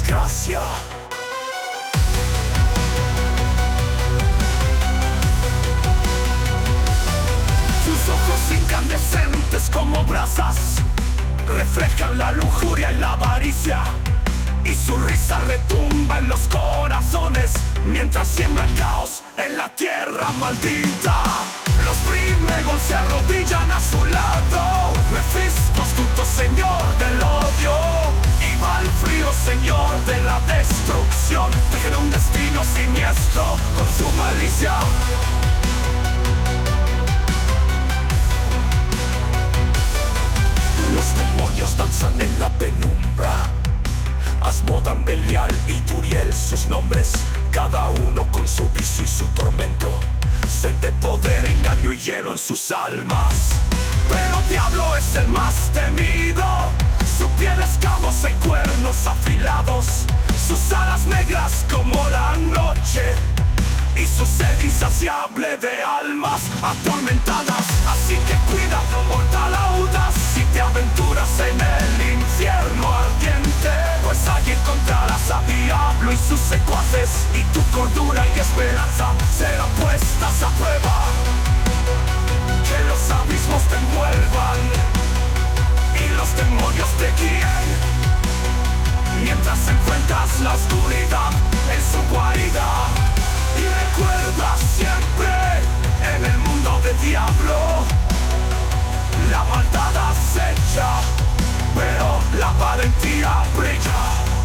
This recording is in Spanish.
desgracia. Sus ojos incandescentes como brasas reflejan la lujuria y la avaricia, y su risa retumba en los corazones mientras siembra caos en la tierra maldita. Los Brimegol se arrodillan a su lado. Mephisto, astuto señor del odio, y Malfrío, señor de la destrucción, tejen un destino siniestro con su malicia. Los demonios danzan en la penumbra. Asmodan, Belial y Turiel sus nombres, cada uno con su vicio y su tormento. Sed de poder, engaño y hielo en sus almas. Pero Diablo es el más temido. Su piel escamos y cuernos afilados, sus alas negras como la noche, y su sed insaciable de almas atormentadas. Así que cuidado, mortal audaz, si te aventuras en el infierno ardiente, pues allí encontrarás a Diablo y sus secuaces, y tu cordura y esperanza serán puestas a prueba. Que los abismos te envuelvan y los demonios te guíen, mientras enfrentas la oscuridad en su guarida. Y recuerda siempre, en el mundo de Diablo, la maldad acecha, pero la valentía brilla.